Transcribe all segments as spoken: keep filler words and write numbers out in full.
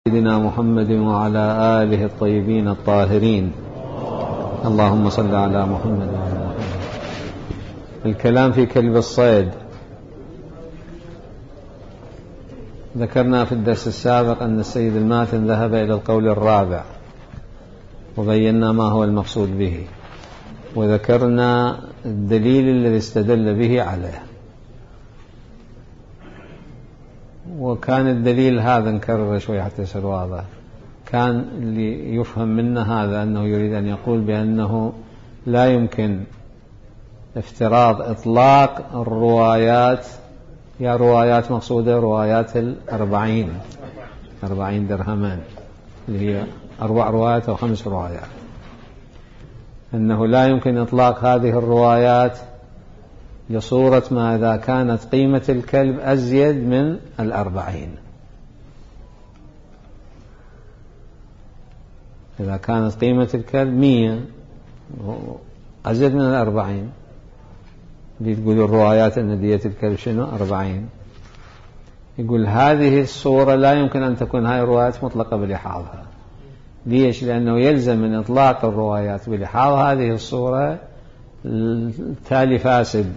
سيدنا محمد وعلى آله الطيبين الطاهرين. اللهم صل على محمد وعلى محمد. الكلام في كلب الصيد. ذكرنا في الدرس السابق أن السيد الماتن ذهب إلى القول الرابع وبينا ما هو المقصود به، وذكرنا الدليل الذي استدل به عليه، وكان الدليل هذا نكرر شوي حتى يصير واضح. كان اللي يفهم منا هذا أنه يريد أن يقول بأنه لا يمكن افتراض إطلاق الروايات، يا روايات مقصودة روايات الأربعين أربعين درهمان اللي هي أربع روايات أو خمس روايات، أنه لا يمكن إطلاق هذه الروايات لصورة ما إذا كانت قيمة الكلب أزيد من الأربعين. إذا كانت قيمة الكلب مية أزيد من الأربعين، اللي تقول الروايات أن دية الكلب شنو أربعين، يقول هذه الصورة لا يمكن أن تكون هاي الروايات مطلقة بلحاظها. ليش؟ لأنه يلزم من إطلاق الروايات بلحاظ هذه الصورة التالي فاسد.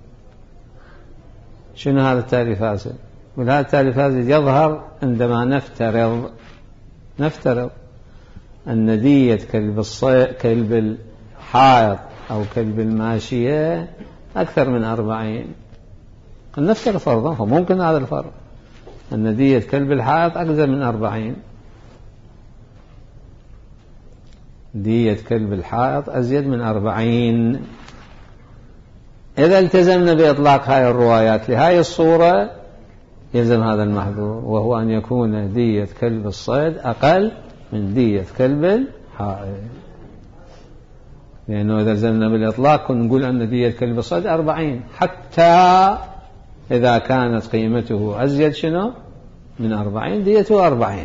شنو هذا التالي فاسد؟ وهذا التالي فاسد يظهر عندما نفترض نفترض أن دية كلب الصيد كلب الحائط أو كلب الماشية أكثر من أربعين. نفترض فرضا، فممكن هذا الفرض أن دية كلب الحائط أكثر من أربعين، دية كلب الحائط أزيد من أربعين. إذا التزمنا بإطلاق هاي الروايات لهاي الصورة يلزم هذا المحظور، وهو أن يكون دية كلب الصيد أقل من دية كلب الحائط، لأنه إذا التزمنا بالإطلاق كنا نقول أن دية كلب الصيد أربعين حتى إذا كانت قيمته أزيد شنو من أربعين ديته أربعين،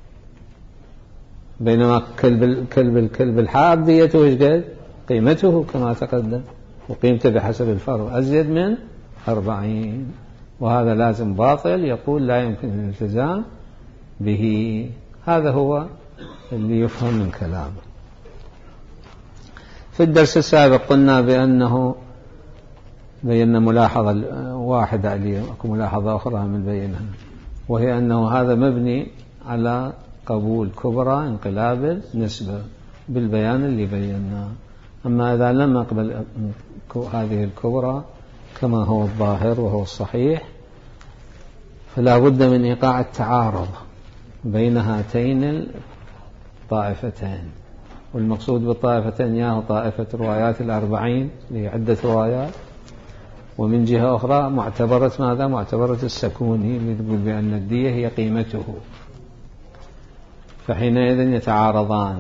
بينما كلب الكلب الكلب الحائط ديته ايش قد؟ قيمته كما تقدم، وقيمته بحسب الفرض أزيد من أربعين، وهذا لازم باطل، يقول لا يمكن الالتزام به. هذا هو اللي يفهم من كلامه. في الدرس السابق قلنا بأنه بينا ملاحظة واحدة عليه، أو ملاحظة أخرى من بينها، وهي أنه هذا مبني على قبول كبرى انقلاب النسبة بالبيان اللي بيناه. أما إذا لم نقبل هذه الكبرى كما هو الظاهر وهو الصحيح، فلا بد من إيقاع التعارض بين هاتين الطائفتين. والمقصود بالطائفتين يا طائفة روايات الأربعين اللي عدة روايات، ومن جهة أخرى معتبرة ماذا؟ معتبرة السكوني اللي تقول بأن الدية هي قيمته، فحينئذ يتعارضان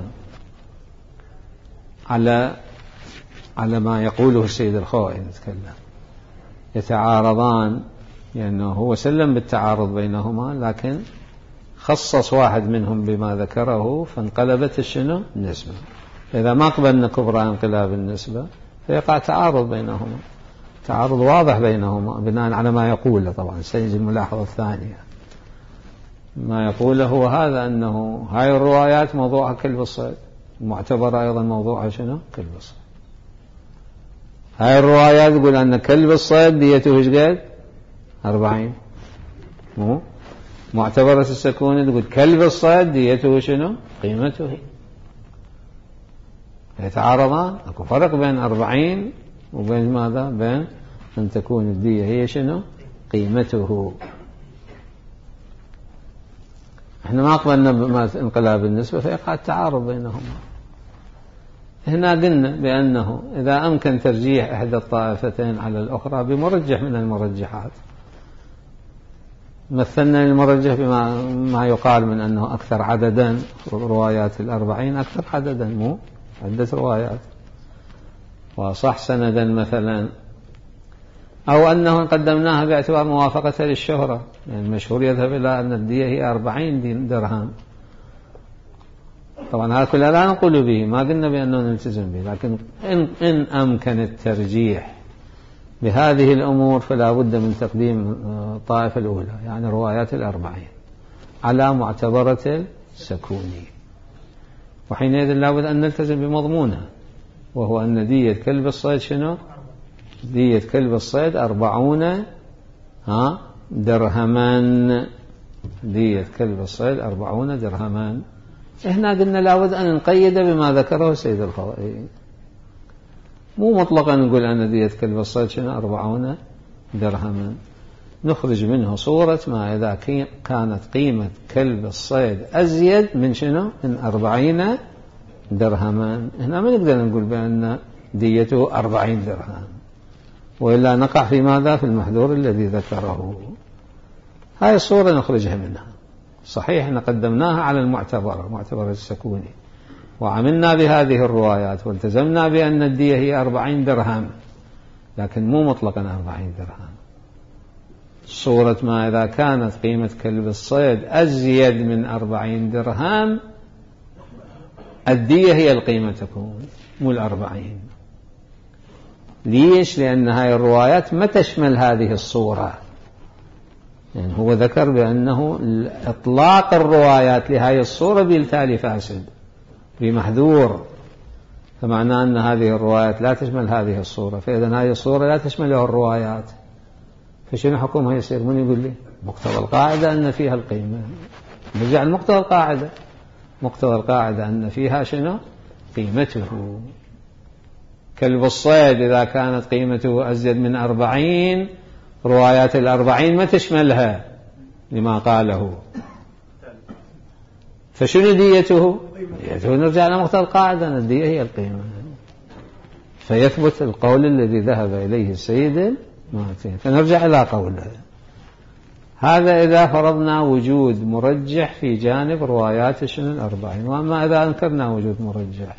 على على ما يقوله السيد الخوئي. نتكلم يتعارضان لأنه هو سلم بالتعارض بينهما، لكن خصص واحد منهم بما ذكره فانقلبت الشنو النسبة. إذا ما قبلنا كبرى انقلاب النسبة فيقع تعارض بينهما، تعارض واضح بينهما بناء على ما يقوله. طبعا سيجي الملاحظة الثانية، ما يقوله هو هذا أنه هاي الروايات موضوعها كلب الصيد، معتبر أيضا موضوعها شنو كلب الصيد. هاي الروايات يقول أن كلب الصيد ديته ايش قد؟ أربعين، مو معتبرة السكون تقول كلب الصيد ديته شنو قيمته. يتعارضان، اكو فرق بين أربعين وبين ماذا؟ بين أن تكون الدية هي شنو قيمته. احنا ما قبلنا بانقلاب النسبة فيقع التعارض بينهما. هنا قلنا بأنه إذا أمكن ترجيح إحدى الطائفتين على الأخرى بمرجح من المرجحات، مثلنا المرجح بما ما يقال من أنه أكثر عددا، روايات الأربعين أكثر عددا، مو عدة روايات، وصح سندا مثلا، أو أنه قدمناها باعتبار موافقة للشهرة، يعني المشهور يذهب إلى أن الدية هي أربعين درهم. طبعا هذا كله لا نقول به، ما قلنا بأنه نلتزم به، لكن إن, إن أمكن الترجيح بهذه الأمور فلا بد من تقديم الطائفة الأولى، يعني روايات الأربعين. على معتبرة السكوني، وحينئذ لابد أن نلتزم بمضمونها، وهو أن دية كلب الصيد شنو؟ دية كلب الصيد أربعون ها درهما. دية كلب الصيد أربعون درهما. هنا قلنا لابد أن نقيد بما ذكره السيد القضائي، مو مطلقا نقول أن دية كلب الصيد شنو أربعون درهما، نخرج منه صورة ما إذا كانت قيمة كلب الصيد أزيد من شنو من أربعين درهما. هنا ما نقدر نقول بأن ديته أربعين درهم، وإلا نقع في ماذا؟ في المحذور الذي ذكره. هاي الصورة نخرجها منها. صحيح أن قدمناها على المعتبر، معتبر السكوني، وعملنا بهذه الروايات والتزمنا بأن الدية هي أربعين درهم، لكن مو مطلقا أربعين درهم. صورة ما إذا كانت قيمة كلب الصيد أزيد من أربعين درهم الدية هي القيمة تكون، مو الأربعين. ليش؟ لأن هاي الروايات ما تشمل هذه الصورة. يعني هو ذكر بأنه إطلاق الروايات لهذه الصورة بالتالي فاسد بمحذور، فمعناه أن هذه الروايات لا تشمل هذه الصورة، فإذا هذه الصورة لا تشملها الروايات، فشنو حكمها يصير؟ من يقول لي مقتضى القاعدة أن فيها القيمة. نرجع لمقتضى القاعدة، مقتضى القاعدة أن فيها شنو؟ قيمته. كلب الصيد إذا كانت قيمته أزيد من أربعين، روايات الأربعين ما تشملها لما قاله، فشنو ديته؟ ديته نرجع لمقتضى القاعدة أن الدية هي القيمة، فيثبت القول الذي ذهب إليه السيد المعتين. فنرجع إلى قوله هذا إذا فرضنا وجود مرجح في جانب روايات شنو الأربعين. وأما إذا أنكرنا وجود مرجح،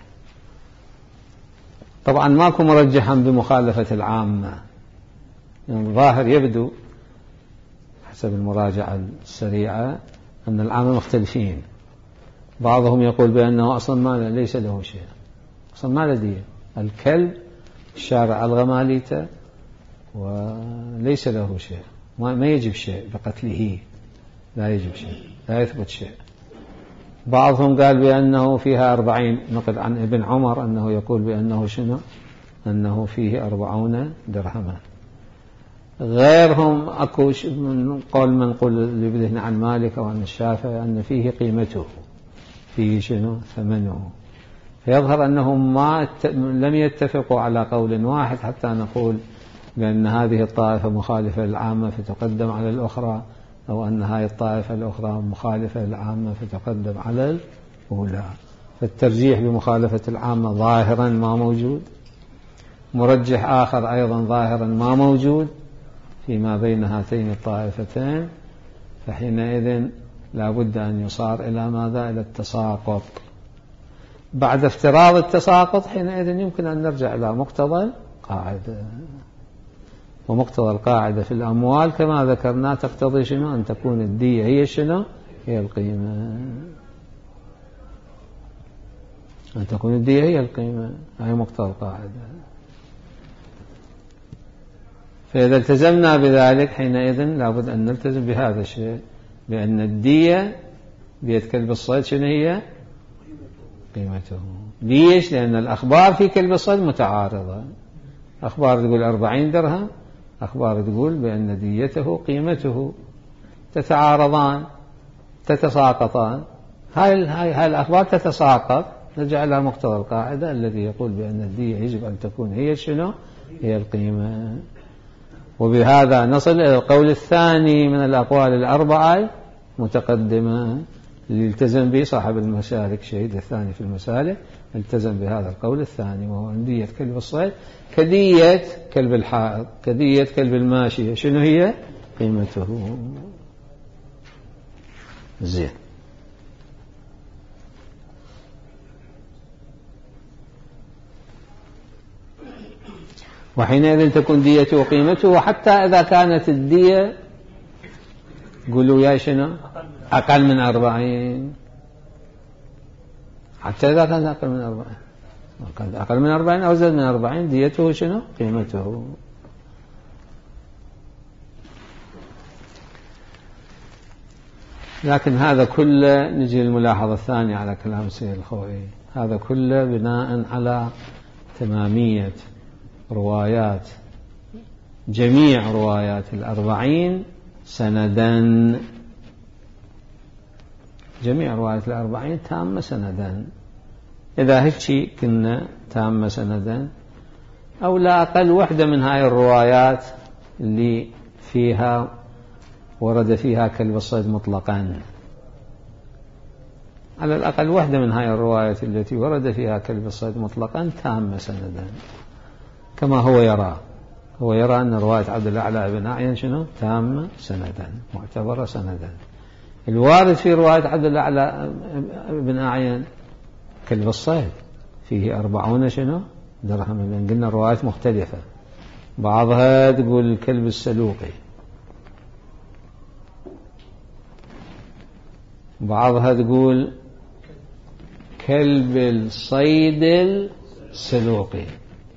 طبعا ماكو مرجحا بمخالفة العامة، يعني الظاهر يبدو حسب المراجعة السريعة أن العامة مختلفين. بعضهم يقول بأنه أصلا ما ليس له شيء، أصلا ما لديه الكلب الشارع الغماليته وليس له شيء، ما يجب شيء بقتله، لا يجب شيء، لا يثبت شيء. بعضهم قال بأنه فيها أربعين، نقل عن ابن عمر أنه يقول بأنه شنو أنه فيه أربعون درهما. غيرهم أكو من قول من قول لابن عن مالك وعن الشافعي أن فيه قيمته، فيه شنو ثمنه. فيظهر أنهم ما لم يتفقوا على قول واحد حتى نقول بأن هذه الطائفة مخالفة للعامة فتقدم على الأخرى، أو أن هذه الطائفة الأخرى مخالفة للعامة فتقدم على الأولى. فالترجيح بمخالفة العامة ظاهرا ما موجود، مرجح آخر أيضا ظاهرا ما موجود فيما بين هاتين الطائفتين، فحينئذ لا بد أن يصار إلى ماذا؟ إلى التساقط. بعد افتراض التساقط حينئذ يمكن أن نرجع إلى مقتضى القاعدة، ومقتضى القاعدة في الأموال كما ذكرنا تقتضي شنو؟ أن تكون الدية هي شنو؟ هي القيمة، أن تكون الدية هي القيمة، هي مقتضى القاعدة. فإذا التزمنا بذلك حينئذ لابد أن نلتزم بهذا الشيء، بأن الدية بيد كلب الصيد شنو هي؟ قيمته. ليش؟ لأن الأخبار في كلب الصيد متعارضة، أخبار تقول أربعين درهم، أخبار تقول بأن ديته قيمته، تتعارضان تتساقطان. هاي هاي الأخبار تتساقط، نرجع إلى مقتضى القاعدة الذي يقول بأن الدية يجب أن تكون هي شنو؟ هي القيمة. وبهذا نصل إلى القول الثاني من الأقوال الأربعة متقدمة اللي التزم به صاحب المسالك، شهيد الثاني في المسالك التزم بهذا القول الثاني، وهو أن دية كلب الصيد كدية كلب الحائط، كدية كلب الماشية، شنو هي؟ قيمته. زين. وحينئذ تكون ديته وقيمته. وحتى إذا كانت الدية قولوا يا شنو أقل من أربعين، حتى إذا كانت أقل من أربعين، أقل من أربعين أو زاد من أربعين ديته شنو؟ قيمته. لكن هذا كله نجي الملاحظة الثانية على كلام سيد الخوئي، هذا كله بناء على تمامية روايات جميع روايات الأربعين سندا، جميع روايات الأربعين تامة سندا. إذا هيك كنا تامة سندا أو لا أقل وحدة من هاي الروايات اللي فيها ورد فيها كلب الصيد مطلقا، على الأقل وحدة من هاي الروايات التي ورد فيها كلب الصيد مطلقا تامة سندا كما هو يرى. هو يرى أن رواية عبد الأعلى بن أعين شنو تامة سندا معتبرة سندا. الوارد في رواية عبد الأعلى بن أعين كلب الصيد فيه أربعون شنو درهم، لأن قلنا روايات مختلفة، بعضها تقول الكلب السلوقي، بعضها تقول كلب الصيد السلوقي،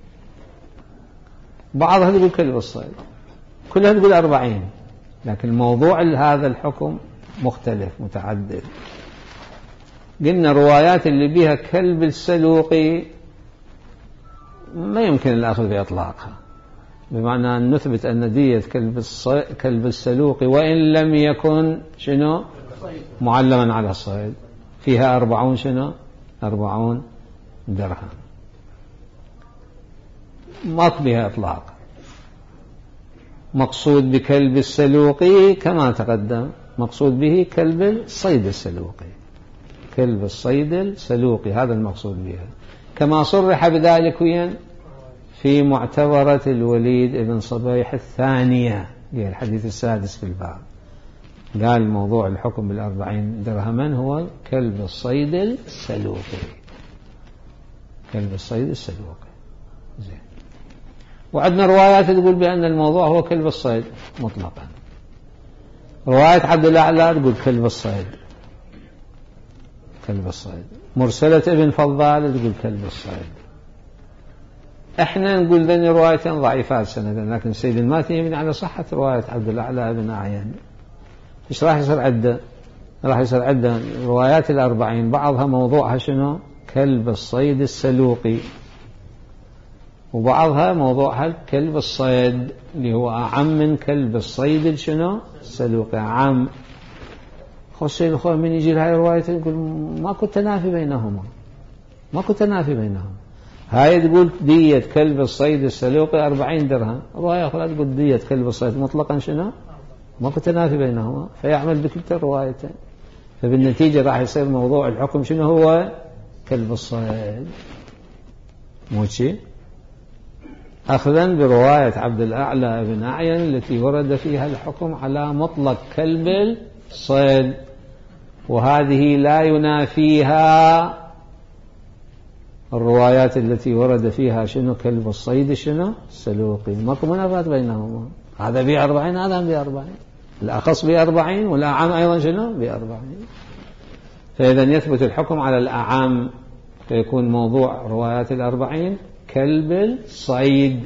بعضها تقول كلب الصيد، كلها تقول أربعين، لكن موضوع هذا الحكم مختلف متعدد. قلنا روايات اللي بها كلب السلوقي ما يمكن الأخذ بإطلاقها، بمعنى أن نثبت أن دية كلب, كلب السلوقي وإن لم يكن شنو معلما على الصيد فيها أربعون شنو أربعون درهم، ما بها إطلاق. مقصود بكلب السلوقي كما تقدم مقصود به كلب الصيد السلوقي، كلب الصيد السلوقي هذا المقصود بها، كما صرح بذلك وين في معتبرة الوليد بن صبيح الثانية هي الحديث السادس في الباب، قال موضوع الحكم بالأربعين درهما هو كلب الصيد السلوقي، كلب الصيد السلوقي. زين. وعندنا روايات تقول بأن الموضوع هو كلب الصيد مطلقا، رواية عبد الأعلى تقول كلب الصيد، كلب الصيد. مرسلة ابن فضال تقول كلب الصيد. احنا نقول ذني روايتين ضعيفات سندا، لكن السيد الماتني يبني على صحة رواية عبد الأعلى بن أعين. ايش راح يصير عدة؟ راح يصير عدة روايات الأربعين بعضها موضوعها شنو كلب الصيد السلوقي، وبعضها موضوعها كلب الصيد اللي هو أعم من كلب الصيد شنو السلوقي، أعم. خصي الأخوة من يجي لهاي الرواية يقول ما كنت تنافي بينهما، ما كنت تنافي بينهما. هاي تقول دية كلب الصيد السلوقي أربعين درهم، رواية أخرى تقول دية كلب الصيد مطلقا شنو ما كنت تنافي بينهما، فيعمل بكلتا الروايتين، فبالنتيجة راح يصير موضوع الحكم شنو هو كلب الصيد، مو شيء. أخذا برواية عبد الأعلى بن أعين التي ورد فيها الحكم على مطلق كلب الصيد، وهذه لا ينافيها الروايات التي ورد فيها شنو كلب الصيد شنو السلوقي، ماكو منافاة بينهما، هذا بأربعين هذا بأربعين، الأخص بأربعين والأعم أيضا شنو بأربعين. فإذا يثبت الحكم على الأعم، فيكون موضوع روايات الأربعين كلب الصيد.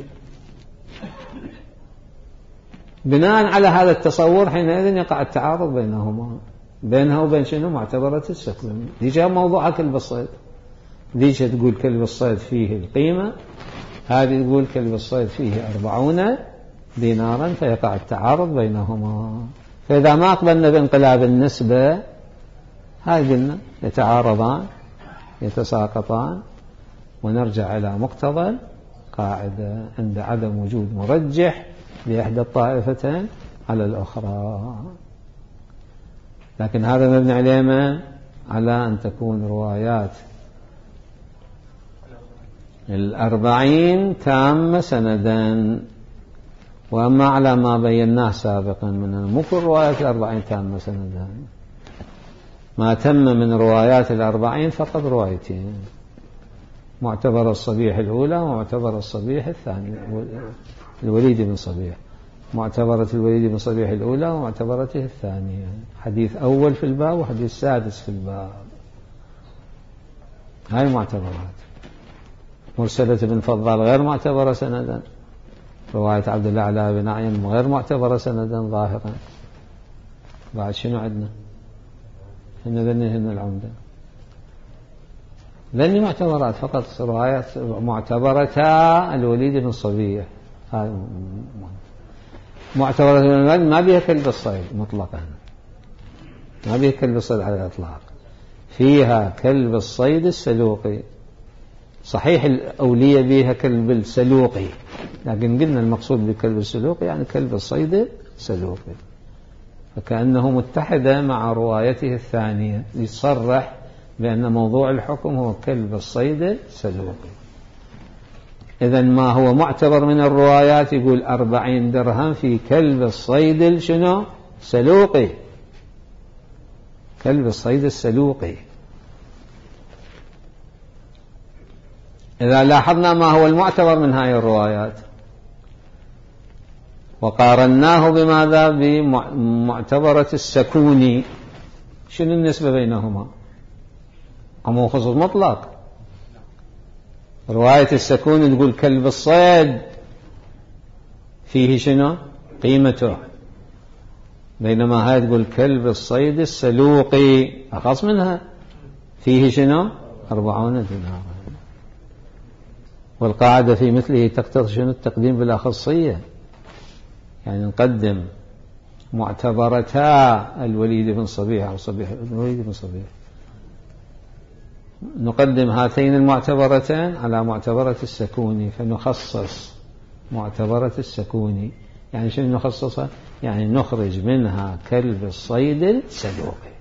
بناء على هذا التصور حينئذ يقع التعارض بينهما، بينها وبين شنو معتبرة السكن. دي جاء موضوع كلب الصيد، دي تقول كلب الصيد فيه القيمة، هذه تقول كلب الصيد فيه أربعون دينارا، فيقع التعارض بينهما. فإذا ما قبلنا بانقلاب النسبة هاي قلنا يتعارضان يتساقطان، ونرجع إلى مقتضى قاعدة عند عدم وجود مرجح لإحدى الطائفتين على الأخرى. لكن هذا مبني عليه ما على أن تكون روايات الأربعين تامة سندا، وأما على ما بيناه سابقا من مو كل روايات الأربعين تامة سندا، ما تم من روايات الأربعين فقط روايتين، معتبر الصبيح الأولى ومعتبر الصبيح الثاني الوليد بن صبيح، معتبرة الوليد بن صبيح الأولى ومعتبرته الثانية، حديث أول في الباب وحديث سادس في الباب، هاي معتبرات. مرسلة بن فضال غير معتبرة سندا، رواية عبد الأعلى بن أعين غير معتبرة سندا ظاهرا. بعد شنو عندنا هن ذني هن العمدة، ذني معتبرات فقط، روايات معتبرتا الوليد بن صبيح، معتبرة ما بها كلب الصيد مطلقا، ما بها كلب الصيد على الإطلاق، فيها كلب الصيد السلوقي. صحيح الأولية بها كلب السلوقي، لكن قلنا المقصود بكلب السلوقي يعني كلب الصيد السلوقي، فكأنه متحدة مع روايته الثانية يصرح بأن موضوع الحكم هو كلب الصيد السلوقي. إذن ما هو معتبر من الروايات يقول أربعين درهم في كلب الصيد شنو سلوقي، كلب الصيد السلوقي. إذا لاحظنا ما هو المعتبر من هذه الروايات وقارناه بماذا بمعتبرة السكوني، شنو النسبة بينهما؟ عموم خصوص مطلق. رواية السكوني تقول كلب الصيد فيه شنو قيمته، بينما هاي تقول كلب الصيد السلوقي أخص منها فيه شنو أربعون دينار. والقاعدة في مثله تقتضي شنو التقديم بالأخصية، يعني نقدم معتبرتا الوليد بن صبيح أو صبيح الوليد بن صبيح، نقدم هاتين المعتبرتين على معتبرة السكوني، فنخصص معتبرة السكوني. يعني شنو نخصصها؟ يعني نخرج منها كلب الصيد السلوقي،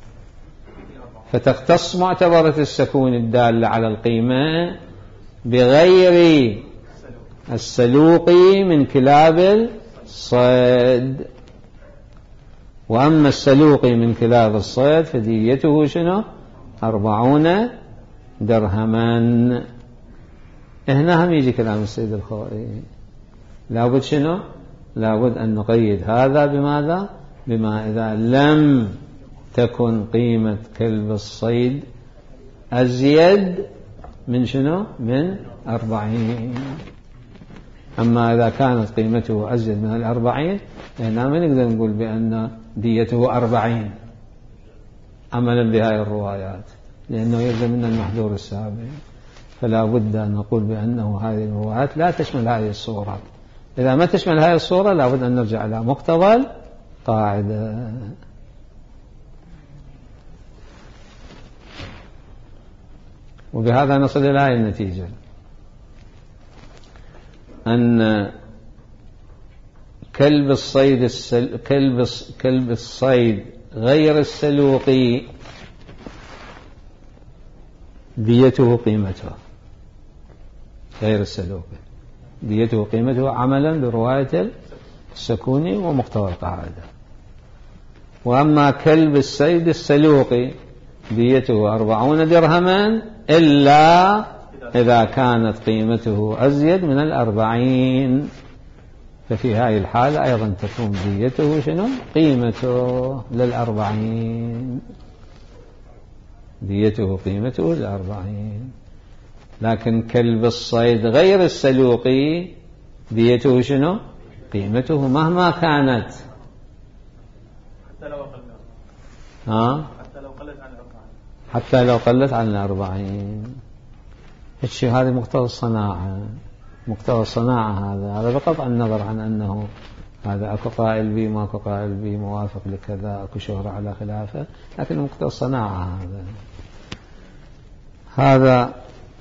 فتختص معتبرة السكوني الدالة على القيمة بغير السلوقي من كلاب الصيد. وأما السلوقي من كلاب الصيد فديته شنو أربعون درهما. هنا هم يجي كلام السيد الخوئي، لابد شنو لابد أن نقيد هذا بماذا؟ بما إذا لم تكن قيمة كلب الصيد أزيد من شنو من أربعين. أما إذا كانت قيمته أزيد من الأربعين هنا ما نقدر نقول بأن ديته أربعين عملا بهذه الروايات، لأنه يلزم من المحذور السابق. فلا بد أن نقول بأنه هذه الروايات لا تشمل هذه الصورة. إذا ما تشمل هذه الصورة لا بد أن نرجع إلى مقتضى القاعدة. وبهذا نصل إلى هذه النتيجة، أن كلب الصيد السل... كلب... كلب الصيد غير السلوقي ديته قيمته، غير السلوقي ديته قيمته عملا برواية السكوني ومقتضى القاعدة. وأما كلب الصيد السلوقي ديته أربعون درهما إلا إذا كانت قيمته أزيد من الأربعين، ففي هذه الحالة أيضا تكون ديته شنو قيمته للأربعين، ديته قيمته للأربعين. لكن كلب الصيد غير السلوقي ديته شنو قيمته مهما كانت، حتى لو قلت ها حتى لو قلت عن الأربعين، حتى لو قلت عن الأربعين. الشيء هذا مقتضى الصناعة، مقتضى الصناعة هذا هذا بقطع النظر عن أنه هذا أكو قائل بي ما أكو قائل بي موافق لكذا أكو شهرة على خلافه، لكن مقتضى الصناعة هذا هذا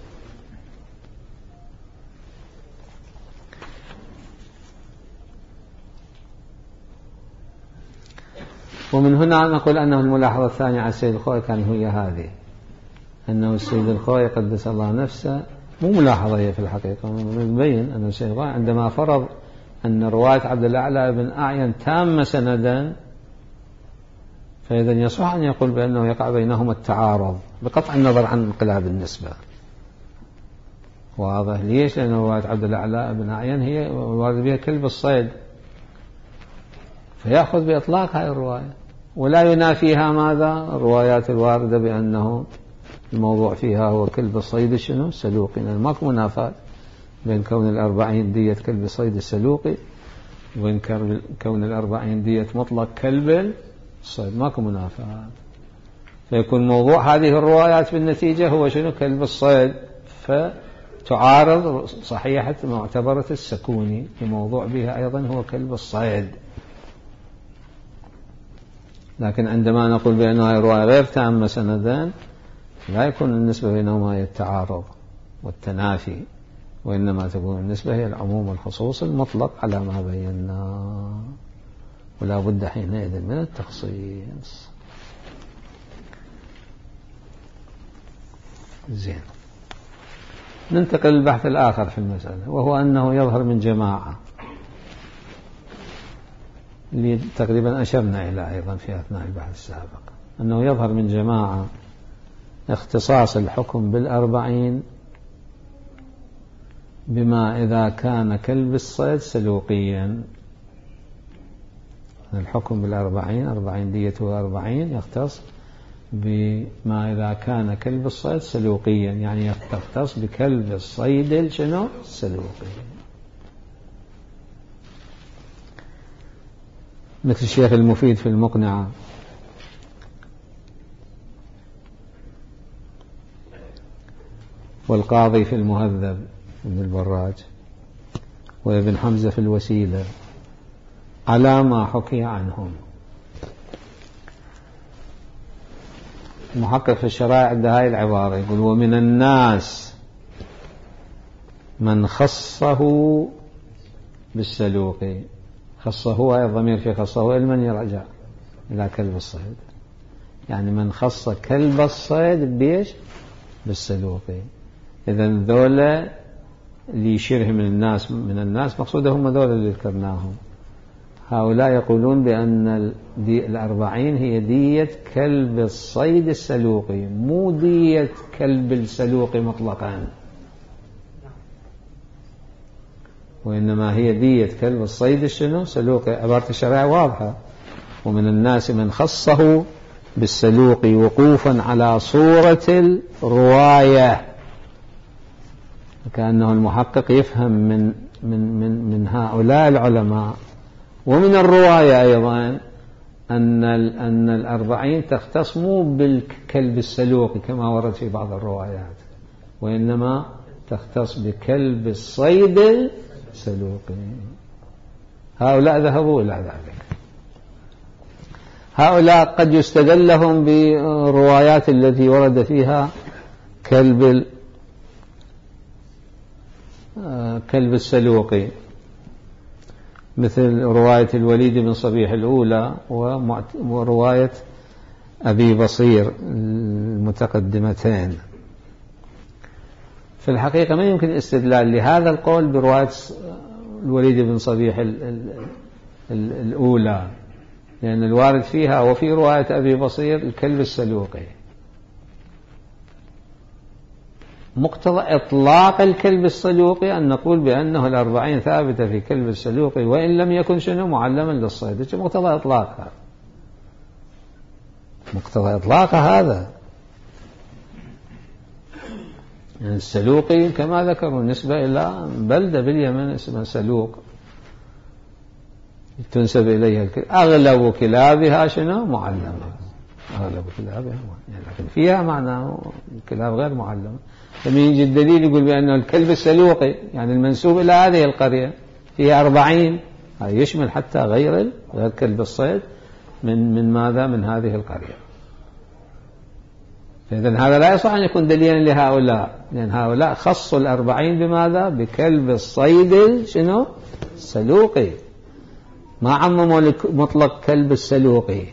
ومن هنا نقول أنه الملاحظة الثانية على السيد الخوئي كان هي هذه، أنه السيد الخوئي قدس الله نفسه مو ملاحظة هي في الحقيقة، مبين أن السيد الخوئي عندما فرض أن رواية عبد الأعلى بن أعين تامة سندا، فإذا يصح أن يقول بأنه يقع بينهما التعارض بقطع النظر عن انقلاب النسبة. واضح ليش؟ لأن رواية عبد الأعلى بن أعين هي الوارد بها كلب الصيد، فيأخذ بإطلاق هذه الرواية ولا ينافيها ماذا الروايات الواردة بأنه الموضوع فيها هو كلب الصيد شنو سلوقي. ماكو منافاة بين كون الأربعين دية كلب الصيد السلوقي وبين كون الأربعين دية مطلق كلب الصيد، ماكو منافاة. فيكون موضوع هذه الروايات بالنتيجة هو شنو؟ كلب الصيد، فتعارض صحيحة معتبرة السكوني في موضوع بها أيضا هو كلب الصيد. لكن عندما نقول بأنها رواية غير تامة سندان لا يكون النسبة بينهما هي التعارض والتنافي، وإنما تكون النسبة هي العموم والخصوص المطلق على ما بينا، ولا بد حينئذ من التخصيص. زين، ننتقل للبحث الآخر في المسألة، وهو أنه يظهر من جماعة، اللي تقريبا أشرنا إلى أيضا في أثناء البحث السابق، أنه يظهر من جماعة اختصاص الحكم بالأربعين بما إذا كان كلب الصيد سلوقيا. الحكم بالأربعين، أربعين ديته أربعين، يختص بما إذا كان كلب الصيد سلوقيا، يعني يختص بكلب الصيد شنو؟ سلوقي. مثل الشيخ المفيد في المقنعة والقاضي في المهذب ابن البراج وابن حمزة في الوسيلة على ما حكي عنهم. المحقق في الشرائع عند هاي العبارة يقول: ومن الناس من خصه بالسلوقي. خصه أي الضمير في خصه لمن يرجع؟ إلى كلب الصيد، يعني من خص كلب الصيد بيش؟ بالسلوقي. إذن ذولا اللي يشيره من الناس، من الناس مقصوده هم ذولا اللي ذكرناهم. هؤلاء يقولون بأن الأربعين هي دية كلب الصيد السلوقي، مو دية كلب السلوقي مطلقا، وإنما هي دية كلب الصيد الشنو؟ سلوقي. عبارة الشرائع واضحة: ومن الناس من خصه بالسلوقي وقوفا على صورة الرواية. كأنه المحقق يفهم من من من من هؤلاء العلماء ومن الرواية أيضا أن أن الأربعين تختص مو بالكلب السلوقي كما ورد في بعض الروايات، وإنما تختص بكلب الصيد السلوقي. هؤلاء ذهبوا إلى ذلك. هؤلاء قد يستدل لهم بالروايات التي ورد فيها كلب كلب السلوقي، مثل رواية الوليد بن صبيح الأولى ورواية أبي بصير المتقدمتين. في الحقيقة ما يمكن الاستدلال لهذا القول برواية الوليد بن صبيح الأولى، لأن الوارد فيها وفي رواية أبي بصير الكلب السلوقي. مقتضى إطلاق الكلب السلوقي أن نقول بأنه الأربعين ثابتة في كلب السلوقي وإن لم يكن شنو؟ معلما للصيد. مقتضى إطلاقها، مقتضى إطلاقها هذا. يعني السلوقي كما ذكروا نسبة إلى بلدة باليمن اسمها سلوق تنسب إليها الكلاب. أغلب كلابها شنو؟ معلمة. أغلب كلابها يعني، لكن فيها معنى الكلاب غير معلمة. لما يجي الدليل يقول بأنه الكلب السلوقي يعني المنسوب إلى هذه القرية فيها أربعين، هذا يشمل حتى غير غير كلب الصيد من من ماذا؟ من هذه القرية. فإذن هذا لا يصح أن يكون دليلا لهؤلاء، لأن هؤلاء خصوا الأربعين بماذا؟ بكلب الصيد شنو؟ السلوقي، ما عمموا مطلق كلب السلوقي.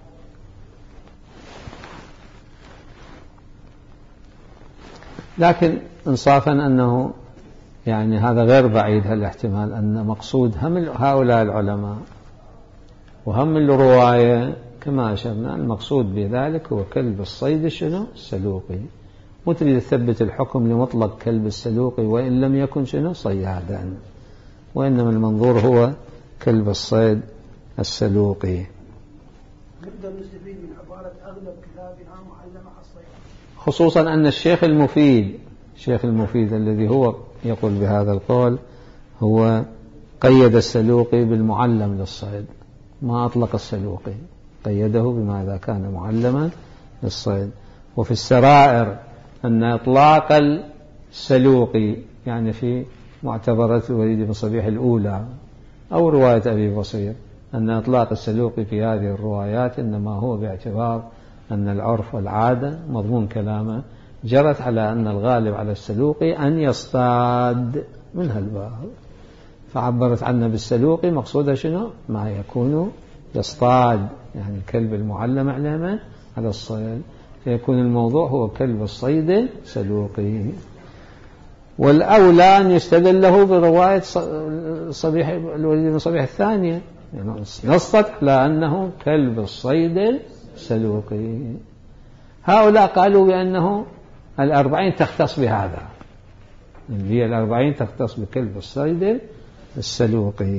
لكن انصافا أنه يعني هذا غير بعيد هالاحتمال، أن مقصود هم هؤلاء العلماء وهم الرواية كما أشرنا المقصود بذلك هو كلب الصيد شنو؟ السلوقي. وتريد تثبت الحكم لمطلق كلب السلوقي وإن لم يكن شنو؟ صيادا، وإنما المنظور هو كلب الصيد السلوقي. نقدر نستفيد من عبارة أغلب كلابها معلمة الصيد، خصوصا أن الشيخ المفيد الشيخ المفيد الذي هو يقول بهذا القول هو قيد السلوقي بالمعلم للصيد، ما أطلق السلوقي، قيده بما إذا كان معلما للصيد. وفي السرائر أن إطلاق السلوقي يعني في معتبرة الوليد بن صبيح الأولى أو رواية أبي بصير أن إطلاق السلوقي في هذه الروايات إنما هو باعتبار أن العرف والعادة مضمون كلامه جرت على أن الغالب على السلوقي أن يصطاد من هالباب، فعبرت عنه بالسلوقي مقصودها شنو؟ ما يكون يصطاد، يعني الكلب المعلم على على الصيد، فيكون الموضوع هو كلب الصيد سلوقي. والأولى أن يستدل له برواية صبيح الوليد بن صبيح الثانية، يعني نصت على أنه كلب الصيد سلوقي. هؤلاء قالوا بأنه الأربعين تختص بهذا، هي الأربعين تختص بكلب الصيد السلوقي.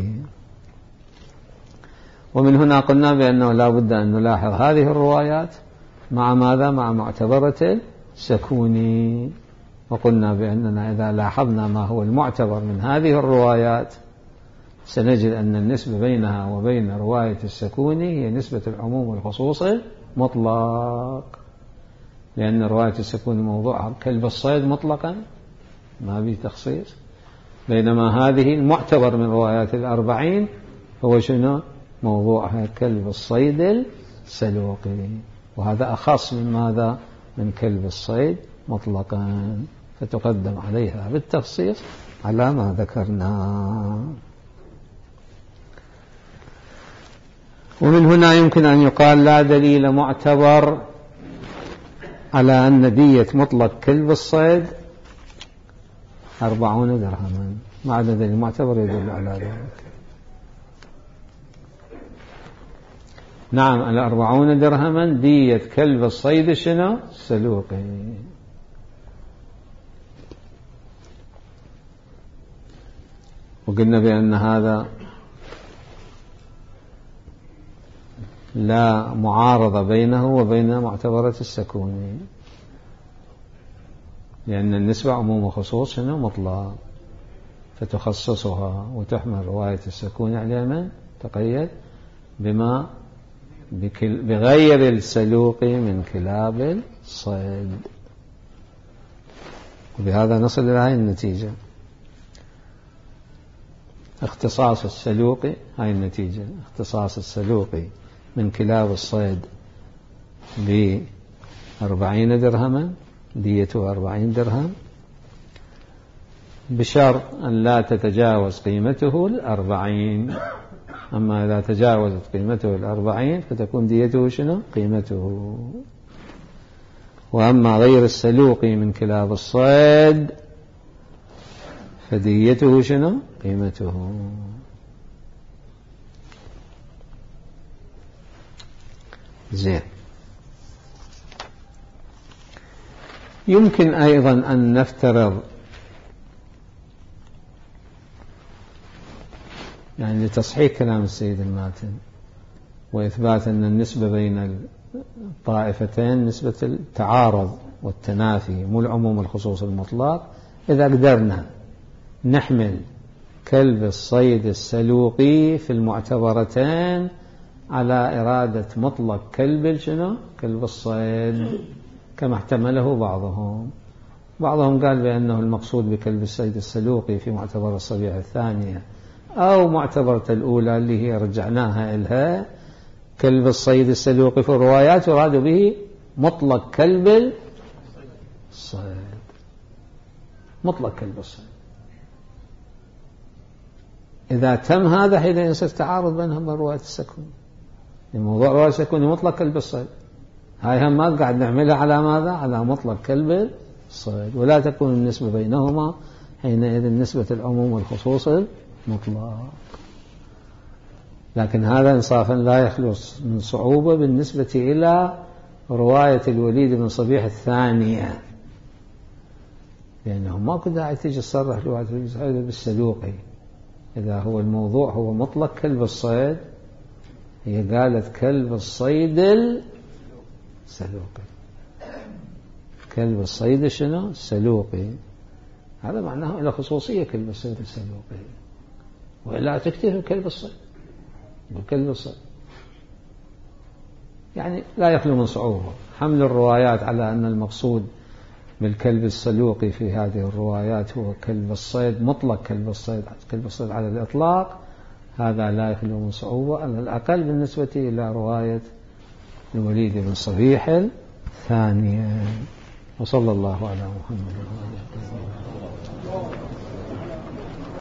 ومن هنا قلنا بأنه لا بد أن نلاحظ هذه الروايات مع ماذا؟ مع معتبرة السكوني. وقلنا بأننا إذا لاحظنا ما هو المعتبر من هذه الروايات سنجد أن النسبة بينها وبين رواية السكوني هي نسبة العموم والخصوص مطلق، لأن رواية السكوني موضوعها كلب الصيد مطلقا ما به تخصيص، بينما هذه المعتبر من روايات الأربعين هو شنو؟ موضوعها كلب الصيد السلوقي، وهذا أخص من ماذا؟ من كلب الصيد مطلقا، فتقدم عليها بالتخصيص على ما ذكرنا. ومن هنا يمكن أن يقال لا دليل معتبر على أن دية مطلق كلب الصيد أربعون درهما، مع دليل معتبر يدل على ذلك. نعم، الأربعون درهما دية كلب الصيد شنو؟ سلوقي. وقلنا بأن هذا لا معارضة بينه وبين معتبرة السكوني، لأن النسبة عموم وخصوص شنو؟ مطلق، فتخصصها وتحمل رواية السكوني على من تقيد بما بغير السلوقي من كلاب الصيد. وبهذا نصل إلى هذه النتيجة، اختصاص السلوقي، هاي النتيجة، اختصاص السلوقي من كلاب الصيد بأربعين درهما، ديته أربعين درهم، بشرط أن لا تتجاوز قيمته الأربعين. أما إذا تجاوزت قيمته الأربعين فتكون ديته شنو؟ قيمته. وأما غير السلوقي من كلاب الصيد فديته شنو؟ قيمته. زين. يمكن أيضا أن نفترض، يعني لتصحيح كلام السيد الماتن وإثبات أن النسبة بين الطائفتين نسبة التعارض والتنافي مو العموم الخصوص المطلق، إذا قدرنا نحمل كلب الصيد السلوقي في المعتبرتين على إرادة مطلق كلب شنو؟ كلب الصيد، كما احتمله بعضهم. بعضهم قال بأنه المقصود بكلب الصيد السلوقي في معتبر الصبيح الثانية أو معتبرة الأولى اللي هي رجعناها إلها كلب الصيد السلوقي في الروايات يراد به مطلق كلب الصيد، مطلق كلب الصيد. إذا تم هذا حين يصير تعارض بينهم برواية السكون، الموضوع رواية السكون مطلق كلب الصيد، هاي هم ما قاعد نعملها على ماذا؟ على مطلق كلب الصيد، ولا تكون النسبة بينهما حينئذ نسبة العموم والخصوص مطلق. لكن هذا إنصافا لا يخلص من صعوبة بالنسبة إلى رواية الوليد بن صبيح الثانية، لأنه ما كنت داعي تيجي تصرح رواية الوليد بن صبيح بالسلوقي إذا هو الموضوع هو مطلق كلب الصيد. هي قالت كلب الصيد السلوقي، كلب الصيد شنو؟ السلوقي، هذا معناه إلى خصوصية كلب الصيد السلوقي، وإلا تكتفي كلب الصيد بكلب الصيد. يعني لا يخلو من صعوبة. حمل الروايات على أن المقصود بالكلب السلوقي في هذه الروايات هو كلب الصيد مطلق، كلب الصيد كلب الصيد على الإطلاق، هذا لا يخلو من صعوبة على الأقل بالنسبة إلى رواية الوليد بن صبيح الثانية. وصلى الله على محمد وعلى آله وصحبه.